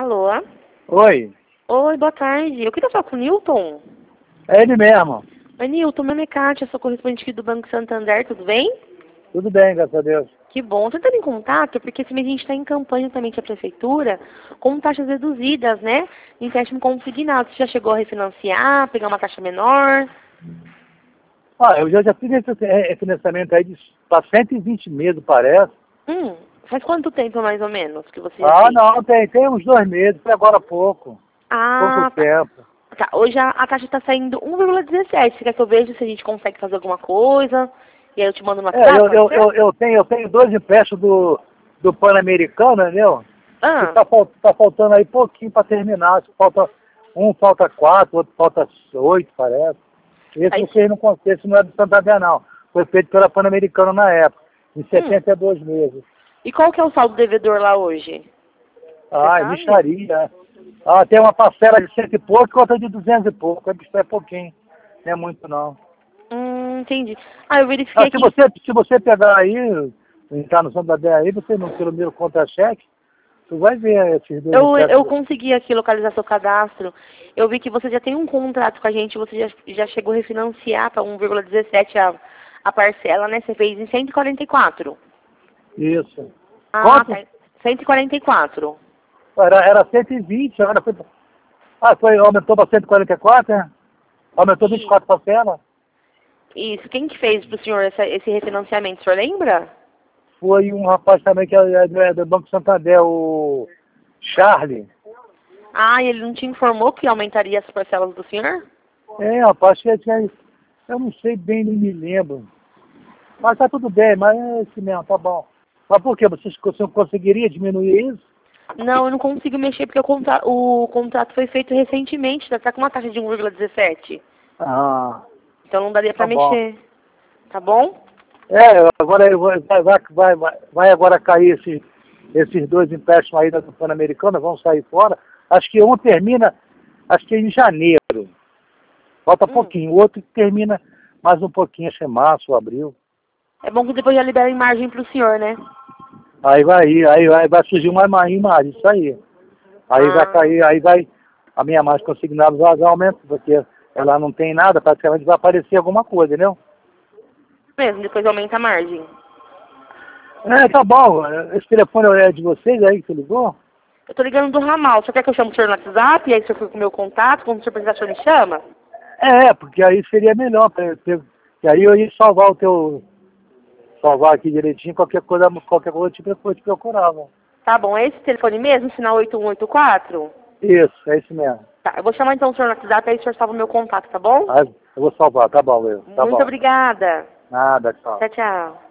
Alô? Oi, Oi, boa tarde. Eu queria falar com o Newton. é ele mesmo. Oi, Newton, meu nome é Kátia, sou correspondente aqui do Banco Santander, tudo bem? Tudo bem, graças a Deus. Que bom. Tô entrando em contato porque esse mês a gente está em campanha também com a Prefeitura com taxas reduzidas, né? Em empréstimo consignado. Você já chegou a refinanciar, pegar uma taxa menor? Eu já fiz esse financiamento aí para 120 meses, parece. Faz quanto tempo mais ou menos que você já fez? Não, tem uns 2 meses, foi agora há pouco. Pouco Ah, tá. tempo. Tá, hoje a taxa está saindo 1,17. Você quer que eu veja se a gente consegue fazer alguma coisa? E aí eu te mando no WhatsApp, pode ser? Eu tenho 2 empréstimos do Pan-Americano, entendeu? E Ah, tá faltando aí pouquinho para terminar. Falta 4, outro falta 8, parece. aí, Esse não é do Santander, não. Foi feito pela Pan-Americana na época, em 72 meses. e qual que é o saldo devedor lá hoje? Você É sabe? mixaria. Tem uma parcela de 100 e pouco e outra de 200 e pouco. É pouquinho. Não é muito, não. Entendi. Eu verifiquei aqui. Se você pegar aí, entrar no Santander aí, você não pelo meu contra-cheque, tu vai ver esses dois Eu empréstimos. consegui aqui localizar seu cadastro. Eu vi que você já tem um contrato com a gente, você já chegou a refinanciar para 1,17 a parcela, né? Você fez em 144. Isso. Ah, Quanto? tá. 144. Era 120, agora aumentou para 144, né? Aumentou E 24 parcelas. isso, quem que fez para o senhor esse refinanciamento? O senhor lembra? Foi um rapaz também que é do Banco Santander, o Charlie. E ele não te informou que aumentaria as parcelas do senhor? Rapaz, eu não sei bem, nem me lembro. Mas tá tudo bem, mas é esse mesmo, tá bom. Mas por quê? Você conseguiria diminuir isso? Não, eu não consigo mexer porque o contrato foi feito recentemente, tá com uma taxa de 1,17. Ah, Então não daria pra tá bom. mexer. Tá bom? Agora vai agora cair esses dois empréstimos aí da Pan-Americana, vão sair fora. Acho que um termina, acho que em janeiro. Falta pouquinho. O outro termina mais um pouquinho, acho que é março ou abril. É bom que depois já libera a imagem pro senhor, né? Aí vai surgir uma imagem, isso aí. Aí vai cair, a minha margem consignada vai aumentar, porque ela não tem nada, praticamente vai aparecer alguma coisa, entendeu? Mesmo, depois aumenta a margem. Tá bom. Esse telefone é de vocês aí que você ligou? Eu tô ligando do ramal. Você quer que eu chame o senhor no WhatsApp? E aí o senhor fica com o meu contato? Quando o senhor precisar, o senhor me chama? Porque aí seria melhor, que aí eu ia salvar aqui direitinho, qualquer coisa eu te procurava. Tá bom, é esse telefone mesmo? Sinal 8184? Isso, é isso mesmo. Tá, eu vou chamar então o senhor no WhatsApp, aí o senhor salva o meu contato, tá bom? Eu vou salvar, tá bom, tá Muito bom. obrigada. Nada, tchau. Tchau, tchau.